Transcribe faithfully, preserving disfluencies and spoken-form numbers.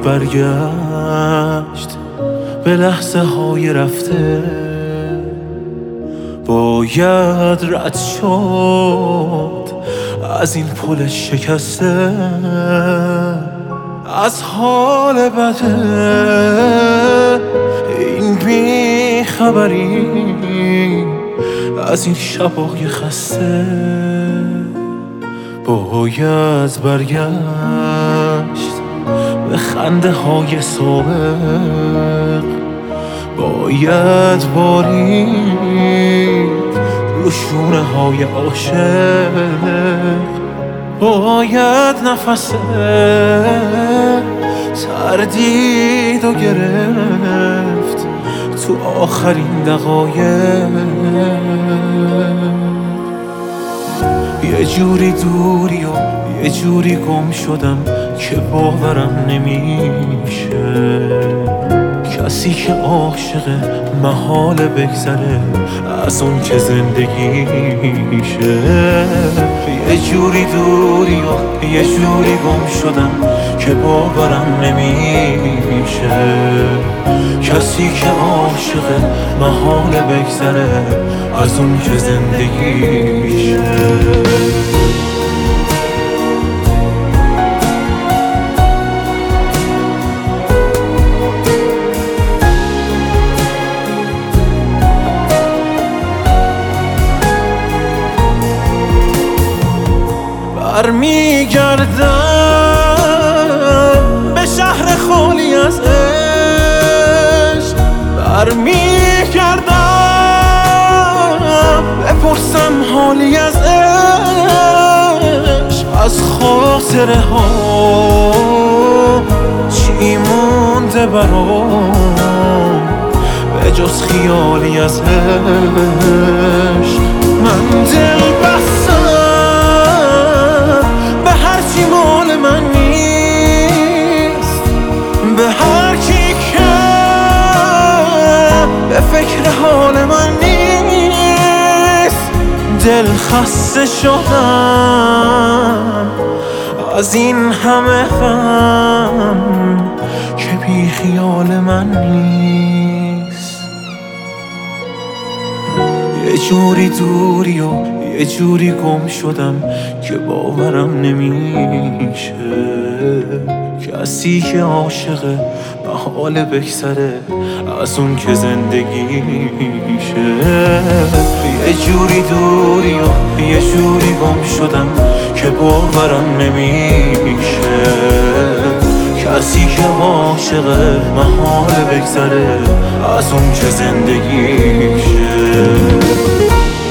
برگشت به لحظه های رفته، باید رد شد از این پل شکسته، از حال بده این بی خبری، از این شبای خسته. باید برگشت به خنده های سابق، باید بارید رو شونه های عاشق، باید نفس تردید و گرفت تو آخرین دقایق. یه جوری دوری و یه جوری گم شدم که باورم نمیشه، کسی که عاشقه محاله بگذره از اون که زندگیشه. یه جوری دوری و یه جوری گم شدم که باورم نمیشه، کسی که عاشقه محاله بگذره از اون که زندگیشه. برمیگردم به شهر خالی از عشق، برمیگردم بپرسم حالی از عشق، از خاطره ها چی مونده برام به جز خیالی از عشق. من دل بستم به هرچی مال من نیست، به هر کی که به فکر حال من نیست. دل خسته شدم از این همه غم که بی خیال من نیست. یه جوری دوری و یه جوری گم شدم که باورم نمیشه، کسی که عاشقه محاله بگذره از اون که زندگیشه. یه جوری دوری و یه جوری گم شدم که باورم نمیشه، کسی که عاشقه محاله بگذره از اون که زندگیشه.